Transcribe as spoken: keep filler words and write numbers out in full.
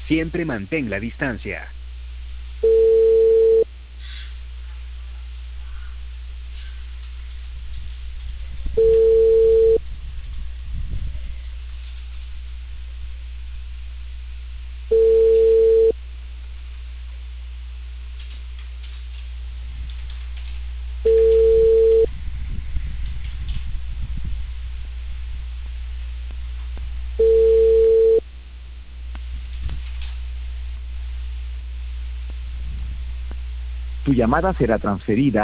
Siempre mantén la distancia. Tu llamada será transferida